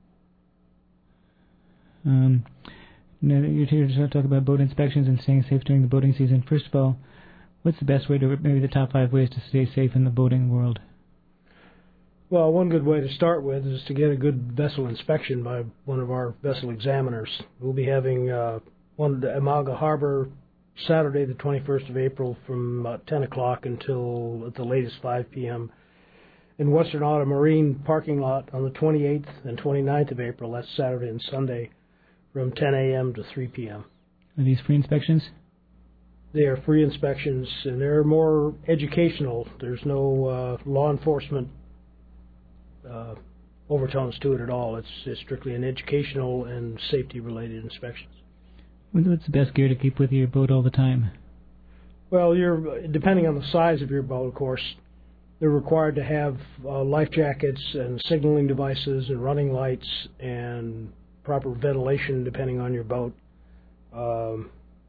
Um, now that you're here to talk about boat inspections and staying safe during the boating season, first of all, what's the best way to, maybe the top five ways to stay safe in the boating world? Well, one good way to start with is to get a good vessel inspection by one of our vessel examiners. We'll be having uh, one at Amalga Harbor Saturday, the twenty-first of April, from about ten o'clock until at the latest five p.m. In Western Auto Marine parking lot on the twenty-eighth and twenty-ninth of April, that's Saturday and Sunday, from ten a.m. to three p.m. Are these free inspections? They are free inspections, and they're more educational. There's no uh, law enforcement uh, overtones to it at all. It's, it's strictly an educational and safety-related inspections. What's the best gear to keep with your boat all the time? Well, you're depending on the size of your boat, of course. They're required to have uh, life jackets and signaling devices and running lights and proper ventilation depending on your boat. Um,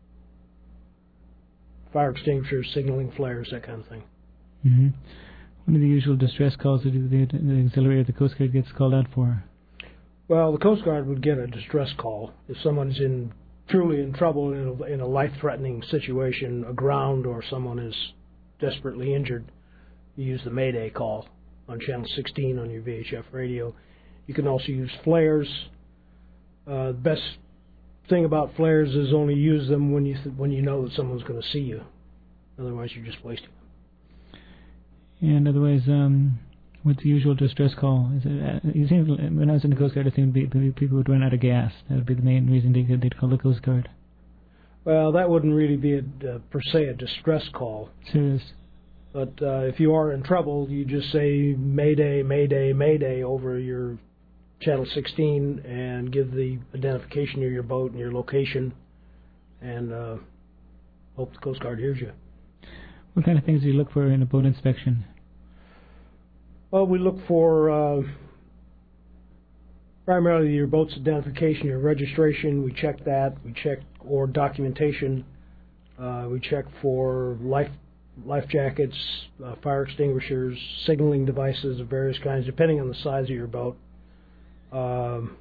fire extinguishers, signaling flares, that kind of thing. Mm-hmm. What are the usual distress calls that the, the auxiliary of the Coast Guard gets called out for? Well, the Coast Guard would get a distress call if someone's in truly in trouble in a, in a life-threatening situation, aground, or someone is desperately injured. You use the Mayday call on channel sixteen on your V H F radio. You can also use flares. Uh, the best thing about flares is only use them when you th- when you know that someone's going to see you. Otherwise, you're just wasting them. And otherwise, um, what's the usual distress call? Is it, uh, you seem, when I was in the Coast Guard, I think people would run out of gas. That would be the main reason they, they'd call the Coast Guard. Well, that wouldn't really be, a, uh, per se, a distress call. Serious. But uh, if you are in trouble, you just say Mayday, Mayday, Mayday over your channel sixteen and give the identification of your boat and your location, and uh, hope the Coast Guard hears you. What kind of things do you look for in a boat inspection? Well, we look for uh, primarily your boat's identification, your registration. We check that. We check or documentation. Uh, we check for life life jackets, uh, fire extinguishers, signaling devices of various kinds, depending on the size of your boat. Um,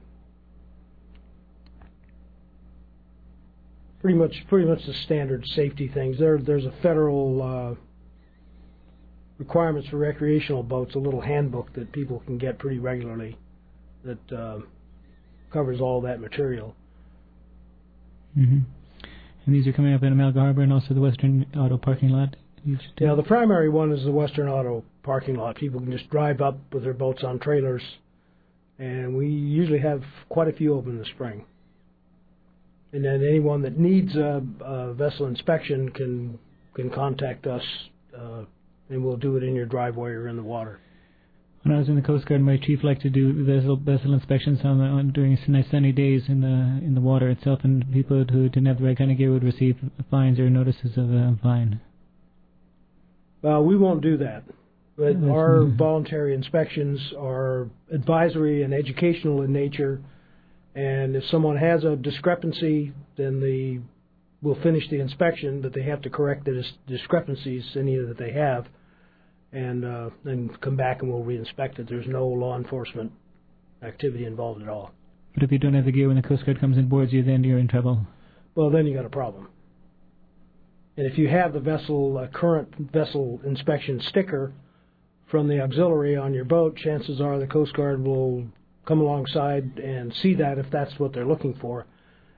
pretty much, pretty much the standard safety things. There, there's a federal uh, requirements for recreational boats, a little handbook that people can get pretty regularly that uh, covers all that material. Mm-hmm. And these are coming up in Amalga Harbor and also the Western Auto parking lot? Yeah, the primary one is the Western Auto parking lot. People can just drive up with their boats on trailers, and we usually have quite a few open in the spring. And then anyone that needs a, a vessel inspection can can contact us, uh, and we'll do it in your driveway or in the water. When I was in the Coast Guard, my chief liked to do vessel, vessel inspections on, the, on during nice sunny days in the in the water itself, and people who didn't have the right kind of gear would receive fines or notices of a fine. Well, we won't do that. But our voluntary inspections are advisory and educational in nature, and if someone has a discrepancy, then the we'll finish the inspection, but they have to correct the dis- discrepancies, any that they have, and uh, then come back and we'll reinspect it. There's no law enforcement activity involved at all. But if you don't have the gear when the Coast Guard comes and boards you, then you're in trouble. Well, then you got a problem. And if you have the vessel, uh, current vessel inspection sticker from the auxiliary on your boat, chances are the Coast Guard will come alongside and see that if that's what they're looking for,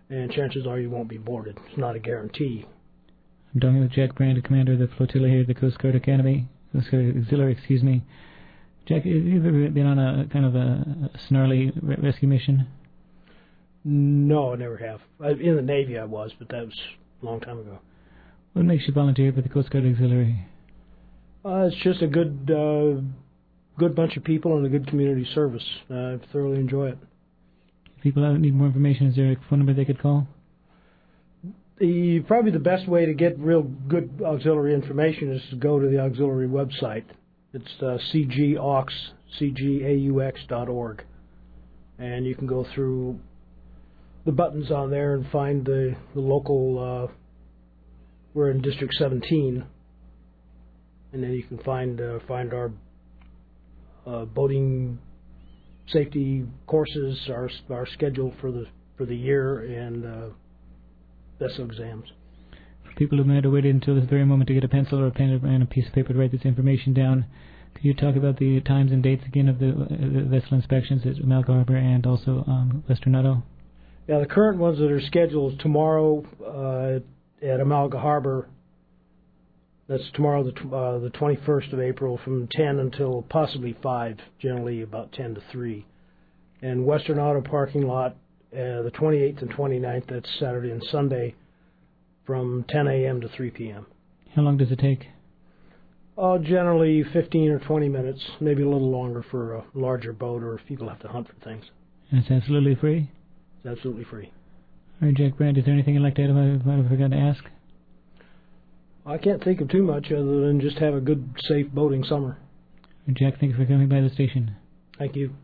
and chances are you won't be boarded. It's not a guarantee. I'm talking with Jack Brand, commander of the flotilla here at the Coast Guard Academy, Coast Guard Auxiliary, excuse me. Jack, have you ever been on a kind of a snarly re- rescue mission? No, I never have. I, in the Navy I was, but that was a long time ago. What makes you volunteer for the Coast Guard Auxiliary? Uh, it's just a good uh, good bunch of people and a good community service. Uh, I thoroughly enjoy it. If people out need more information, is there a phone number they could call? The Probably the best way to get real good auxiliary information is to go to the auxiliary website. It's uh, c g aux, c g a u x dot org. And you can go through the buttons on there and find the, the local, uh, we're in District seventeen, and then you can find uh, find our uh, boating safety courses, our our schedule for the for the year, and uh, V E S S O exams. For people who might have waited until this very moment to get a pencil or a pen and a piece of paper to write this information down, could you talk about the times and dates again of the, uh, the vessel inspections at Amalga Harbor and also um, Western Otto? Yeah, the current ones that are scheduled tomorrow uh, at Amalga Harbor. That's tomorrow, the tw- uh, the twenty-first of April, from ten until possibly five, generally about ten to three. And Western Auto parking lot, uh, the twenty-eighth and twenty-ninth, that's Saturday and Sunday, from ten a.m. to three p.m. How long does it take? Uh, generally fifteen or twenty minutes, maybe a little longer for a larger boat or if people have to hunt for things. And it's absolutely free? It's absolutely free. All right, Jack Brand, is there anything you'd like to add I might have forgotten to ask? I can't think of too much other than just have a good, safe boating summer. Jack, thank you for coming by the station. Thank you.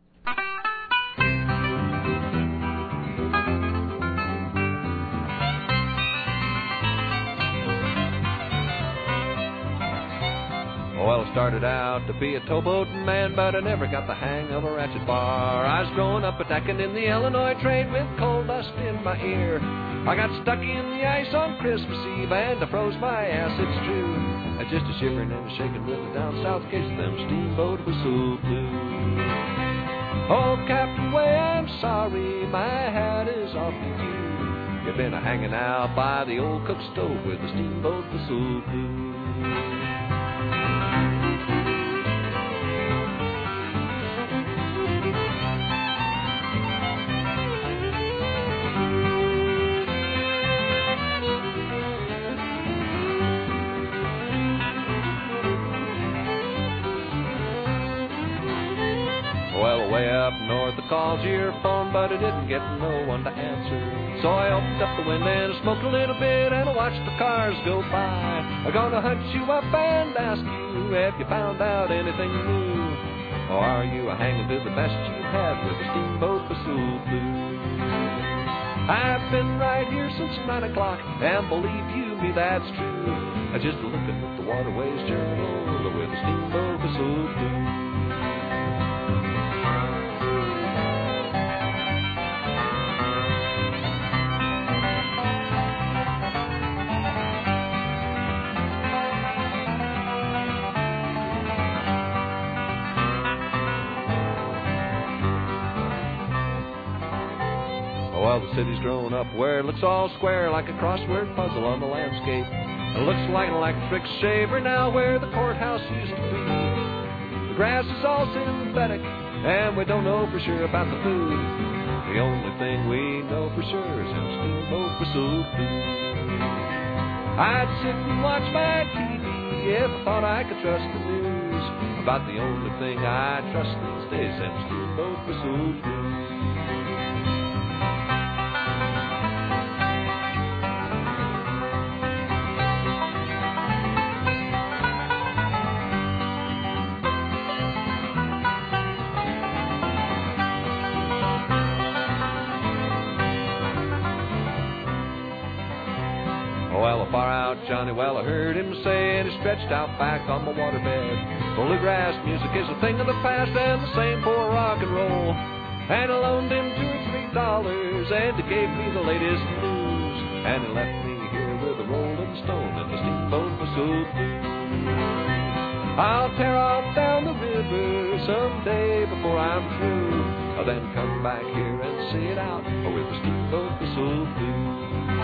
Well, I started out to be a towboating man, but I never got the hang of a ratchet bar. I was growing up attacking in the Illinois trade with coal dust in my ear. I got stuck in the ice on Christmas Eve and I froze my ass, it's true. I just a shivering and a shaking with the down south case of them steamboat whistle blew. Oh, Captain Way, I'm sorry, my hat is off to you. You've been a hanging out by the old cook stove with the steamboat whistle blew. Well, way up north, I called your phone, but I didn't get no one to answer. So I opened up the window and I smoked a little bit and I watched the cars go by. I'm gonna hunt you up and ask you, have you found out anything new? Or are you a hanging to the best you had with a steamboat whistle blew? I've been right here since nine o'clock, and believe you me, that's true. I just looking at the Waterways Journal with a steamboat whistle blew. Well, the city's grown up where it looks all square like a crossword puzzle on the landscape. It looks like an electric shaver now where the courthouse used to be. The grass is all synthetic, and we don't know for sure about the food. The only thing we know for sure is them steamboat whistle blew. I'd sit and watch my T V if I thought I could trust the news. About the only thing I trust these days, them steamboat whistle blew. Well, far out Johnny, well, I heard him say, and he stretched out back on the waterbed. Bluegrass music is a thing of the past, and the same for rock and roll. And I loaned him two or three dollars, and he gave me the latest news. And he left me here with a rolling stone and the steamboat whistle blew. I'll tear off down the river someday before I'm through. then come back here and see it out with the steamboat whistle blew.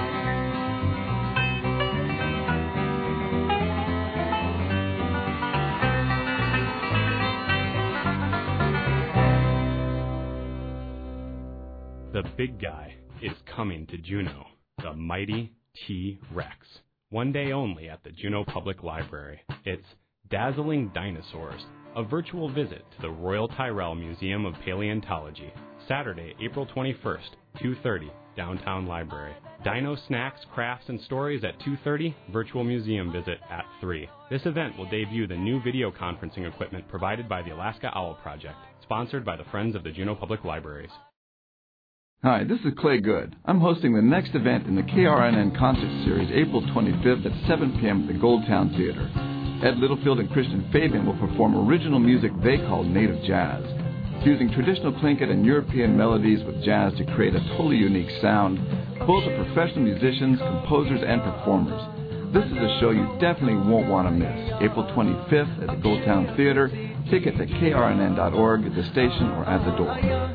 The big guy is coming to Juneau, the mighty T-Rex. One day only at the Juneau Public Library. It's Dazzling Dinosaurs, a virtual visit to the Royal Tyrrell Museum of Paleontology. Saturday, April twenty-first, two thirty, Downtown Library. Dino snacks, crafts, and stories at two thirty, virtual museum visit at three. This event will debut the new video conferencing equipment provided by the Alaska Owl Project, sponsored by the Friends of the Juneau Public Libraries. Hi, this is Clay Good. I'm hosting the next event in the K R N N Concert Series, April twenty-fifth at seven p.m. at the Goldtown Theater. Ed Littlefield and Christian Fabian will perform original music they call native jazz, fusing traditional Tlingit and European melodies with jazz to create a totally unique sound. Both are professional musicians, composers, and performers. This is a show you definitely won't want to miss. April twenty-fifth at the Goldtown Theater. Tickets at K R N N dot org, at the station, or at the door.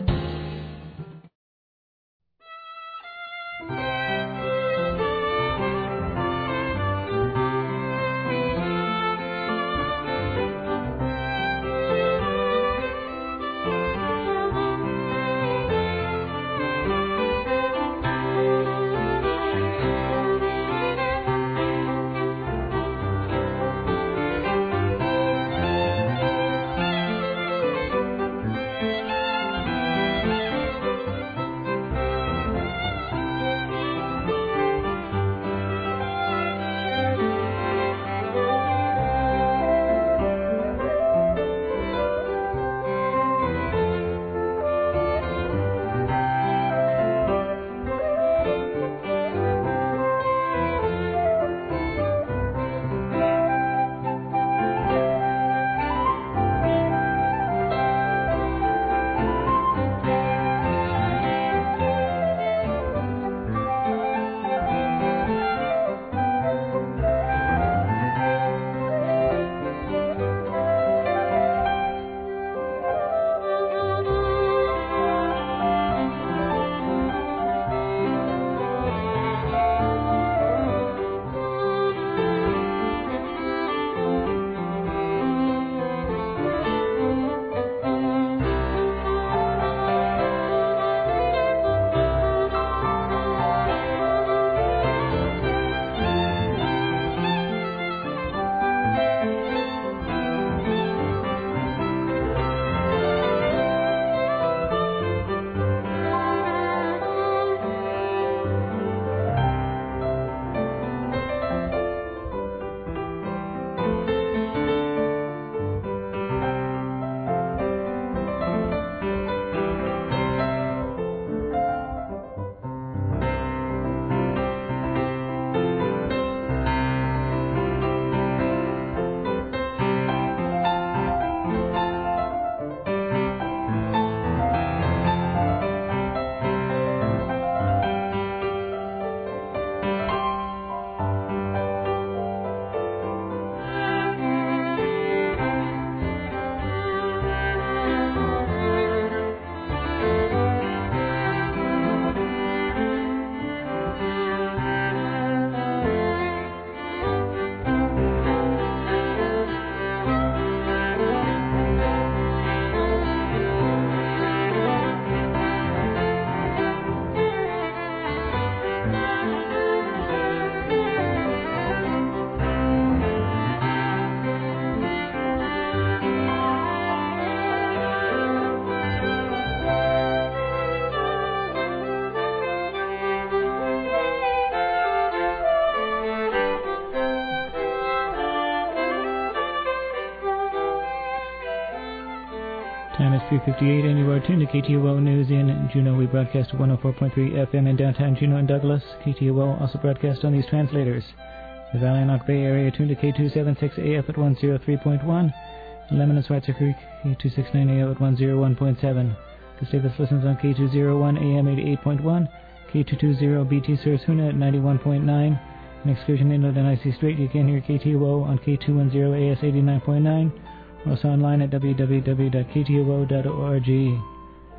Time is three fifty-eight, and you are tuned to K T O O News in Juneau. We broadcast at one oh four point three F M in downtown Juneau and Douglas. K T O O also broadcast on these translators. The Valley and Ock Bay area tuned to K two seventy-six A F at one oh three point one. Lemon and Schweitzer Creek, K two sixty-nine A F at one oh one point seven. Gustavus listens on K two oh one A M eighty-eight point one. K two twenty B T serves Hoonah at ninety-one point nine. In Excursion Inlet and I C Strait, you can hear K T O O on K two ten A S eighty-nine point nine. Also online at w w w dot k t o o dot org.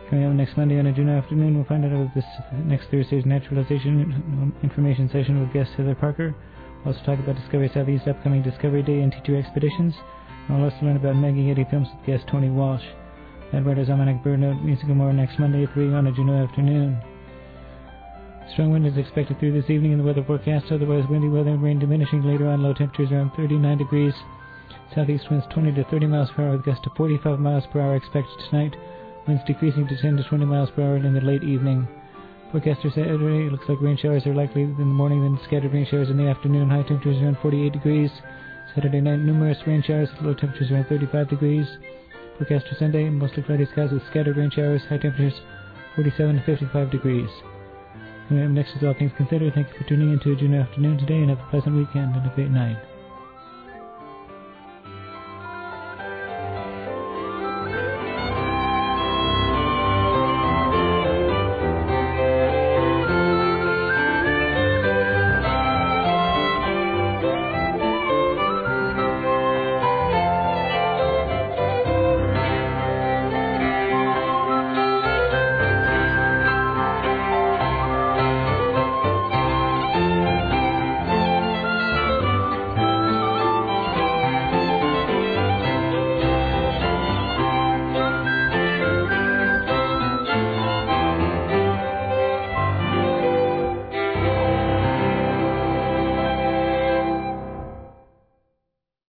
Coming up next Monday on a Juneau afternoon, we'll find out about this next Thursday's naturalization information session with guest Heather Parker. We'll also talk about Discovery Southeast upcoming Discovery Day and teacher expeditions. And we'll also learn about Maggie Eddy Films with guest Tony Walsh. That Writer's Almanac Bird Note, music and more next Monday at three on a Juneau afternoon. Strong wind is expected through this evening in the weather forecast. Otherwise, windy weather and rain diminishing later on. Low temperatures around thirty-nine degrees. Southeast winds twenty to thirty miles per hour with gusts to forty-five miles per hour expected tonight. Winds decreasing to ten to twenty miles per hour in the late evening. Forecaster Saturday, it looks like rain showers are likely in the morning, then scattered rain showers in the afternoon. High temperatures around forty-eight degrees. Saturday night, numerous rain showers with low temperatures around thirty-five degrees. Forecaster Sunday, mostly cloudy skies with scattered rain showers. High temperatures forty-seven to fifty-five degrees. Coming up next is All Things Considered. Thank you for tuning in to a Juneau afternoon today, and have a pleasant weekend and a great night.